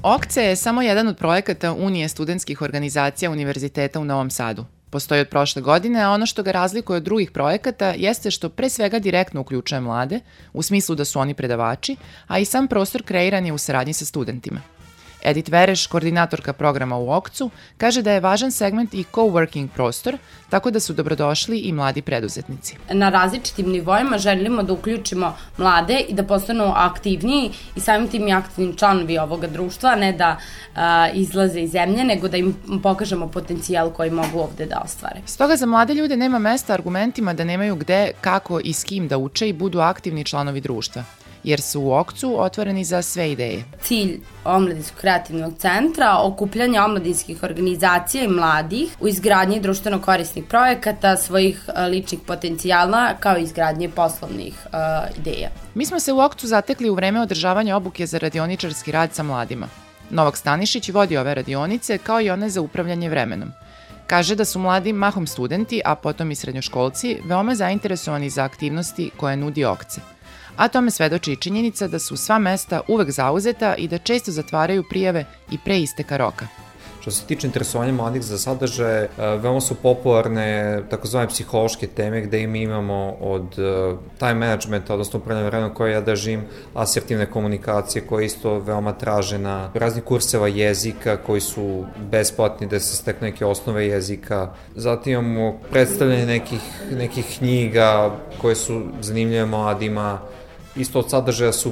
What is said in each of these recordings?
OKCE je samo jedan od projekata Unije studentskih organizacija Univerziteta u Novom Sadu. Postoji od prošle godine, a ono što ga razlikuje od drugih projekata jeste što pre svega direktno uključuje mlade, u smislu da su oni predavači, a i sam prostor kreiran je u saradnji sa studentima. Edith Vereš, koordinatorka programa u OKC-u, kaže da je važan segment i coworking prostor, tako da su dobrodošli i mladi preduzetnici. Na različitim nivoima želimo da uključimo mlade i da postanu aktivniji i samim tim i aktivni članovi ovoga društva, ne da izlaze iz zemlje, nego da im pokažemo potencijal koji mogu ovde da ostvare. Stoga za mlade ljude nema mesta argumentima da nemaju gde, kako i s kim da uče i budu aktivni članovi društva, jer su u OKC-u otvoreni za sve ideje. Cilj Omladinskog kreativnog centra, okupljanje omladinskih organizacija i mladih u izgradnji društveno korisnih projekata, svojih ličnih potencijala, kao i izgradnje poslovnih ideja. Mi smo se u OKC-u zatekli u vreme održavanja obuke za radioničarski rad sa mladima. Novak Stanišić vodi ove radionice, kao i one za upravljanje vremenom. Kaže da su mladi mahom studenti, a potom i srednjoškolci, veoma zainteresovani za aktivnosti koje nudi OKCE. A tome svedoči i činjenica da su sva mesta uvek zauzeta i da često zatvaraju prijave i pre isteka roka. Što se tiče interesovanja mladih za sadržaje, veoma su popularne takozvane psihološke teme gde mi imamo od time managementa, odnosno upravljanja vremenom koje ja držim, asertivne komunikacije koje isto veoma tražena, raznih kurseva jezika koji su besplatni da se stekne neke osnove jezika. Zatim imamo predstavljanje nekih knjiga koje su zanimljive mladima. Isto od sadržaja su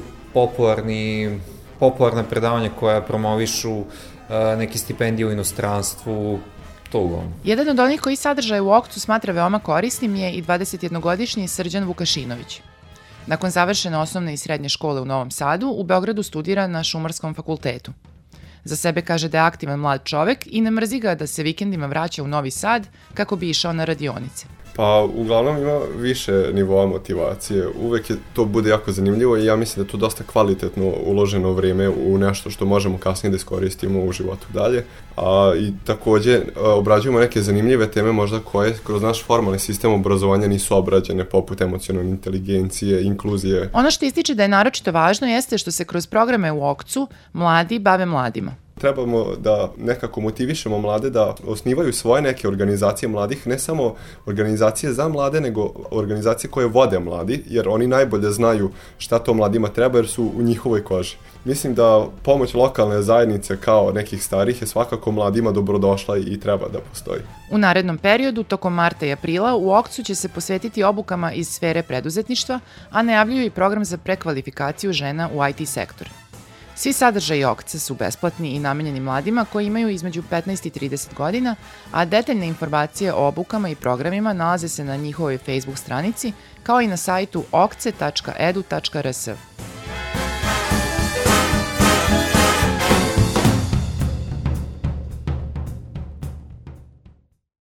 popularna predavanja koja promovišu neke stipendije u inostranstvu, to uglavnom. Jedan od onih koji sadržaje u OKC-u smatra veoma korisnim je i 21-godišnji Srđan Vukašinović. Nakon završene osnovne i srednje škole u Novom Sadu, u Beogradu studira na Šumarskom fakultetu. Za sebe kaže da je aktivan mlad čovek i ne mrzi ga da se vikendima vraća u Novi Sad kako bi išao na radionice. Pa uglavnom ima više nivoa motivacije, uvek to bude jako zanimljivo i ja mislim da je tu dosta kvalitetno uloženo vrijeme u nešto što možemo kasnije da iskoristimo u životu dalje. I takođe obrađujemo neke zanimljive teme možda koje kroz naš formalni sistem obrazovanja nisu obrađene, poput emocionalne inteligencije, inkluzije. Ono što ističe da je naročito važno jeste što se kroz programe u OKC-u mladi bave mladima. Trebamo da nekako motivišemo mlade da osnivaju svoje neke organizacije mladih, ne samo organizacije za mlade, nego organizacije koje vode mladi, jer oni najbolje znaju šta to mladima treba jer su u njihovoj koži. Mislim da pomoć lokalne zajednice kao nekih starih je svakako mladima dobrodošla i treba da postoji. U narednom periodu, tokom marta i aprila, u OKC-u će se posvetiti obukama iz sfere preduzetništva, a najavljuju i program za prekvalifikaciju žena u IT sektor. Svi sadržaji OKC-a su besplatni i namenjeni mladima koji imaju između 15 i 30 godina, a detaljne informacije o obukama i programima nalaze se na njihovoj Facebook stranici, kao i na sajtu okce.edu.rs.